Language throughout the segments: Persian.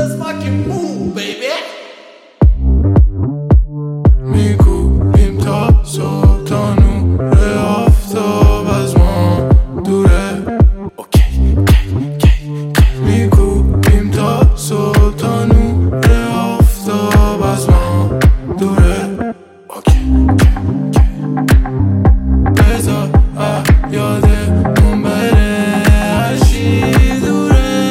let's fucking move baby. میگوییم تا صبح تا نور آفتاب از ما دوره. میگوییم تا صبح تا نور آفتاب از ما دوره. بذار یادمون بره هرچی دوره.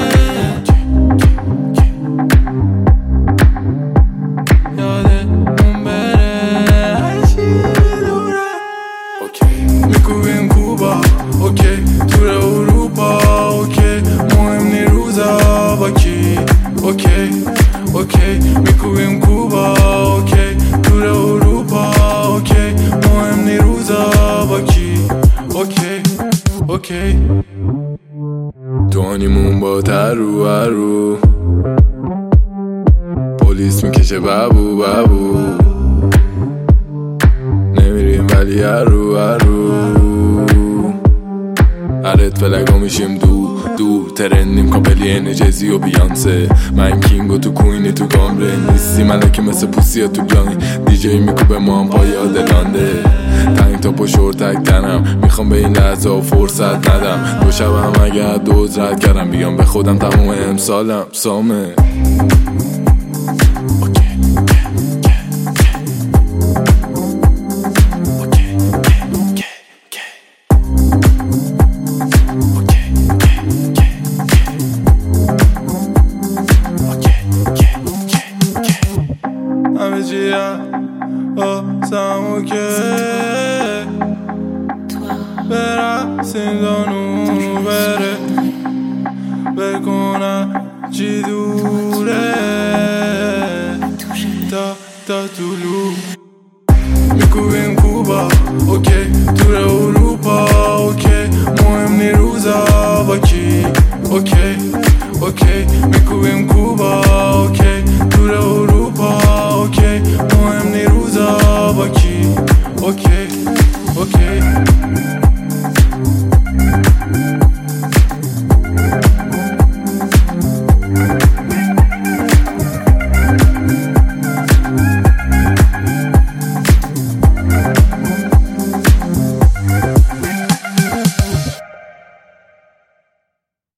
یادمون بره هرچی دوره. میگوییم کوبا اوکی، تور اروپا اوکی، مهم نی روزا با کی اوکی. میگوییم کوبا اوکی، تور اروپا اوکی، مهم نی روزا با کی اوکی. دوانیمون با ترو پلیس میکشه بابو نمیریم ولی هرو هرت فلگا میشیم دو ترندیم کامپلی انجزی و بیانسه. من کینگ و تو کوینی تو گامره نیستی ملکه مثل پوسی تو گانی. دیجی میکوبه ما هم پای آدلانده تنگ تا پشور تک تنم. میخوام به این لحظه و فرصت ندم. دو شبم اگر دوز رد کردم بیام به خودم تموم امسالم سامه. همه چیم آسمو که برسیم دانو بره بکنم چی دوره تا طولو. میگوییم کوبا اوکی، تور اروپا اوکی، مهم نی روزا با کی اوکی. میگوییم کوبا اوکی، تور اروپا اوکی، مهم نی روزا با کی اوکی.